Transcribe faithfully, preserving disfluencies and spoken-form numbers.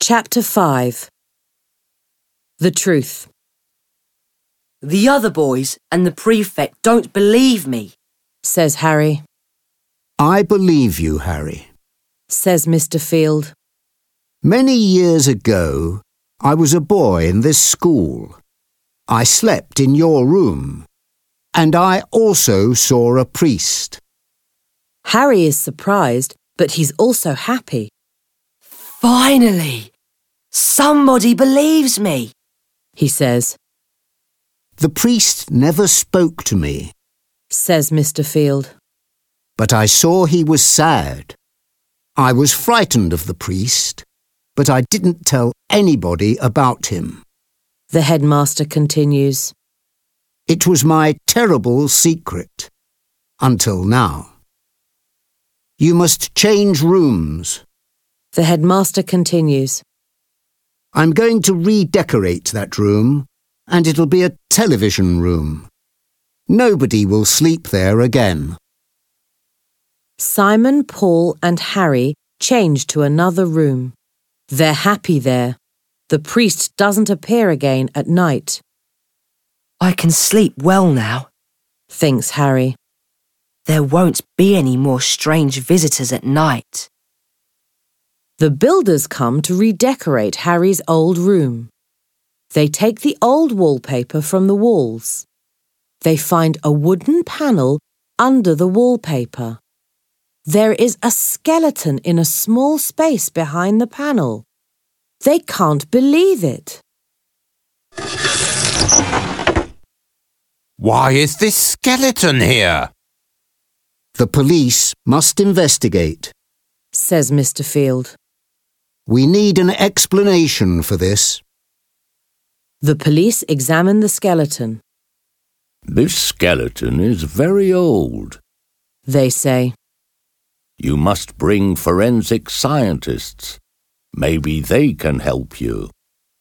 Chapter five. The Truth. The other boys and the prefect don't believe me, Says Harry. I believe you, Harry. Says Mister Field. Many years ago, I was a boy in this school. I slept in your room, and I also saw a priest. Harry is surprised, but he's also happy. Finally! Somebody believes me, He says. The priest never spoke to me, Says Mister Field. but I saw he was sad. I was frightened of the priest, but I didn't tell anybody about him. The headmaster continues. It was my terrible secret, until now. You must change rooms. The headmaster continues. I'm going to redecorate that room, and it'll be a television room. Nobody will sleep there again. Simon, Paul and Harry change to another room. They're happy there. The priest doesn't appear again at night, I can sleep well now. thinks Harry. There won't be any more strange visitors at night. The builders come to redecorate Harry's old room. They take the old wallpaper from the walls. They find a wooden panel under the wallpaper. There is a skeleton in a small space behind the panel. They can't believe it. Why is this skeleton here? The police must investigate. Says Mister Field. We need an explanation for this. The police examine the skeleton. This skeleton is very old. They say. You must bring forensic scientists. Maybe they can help you.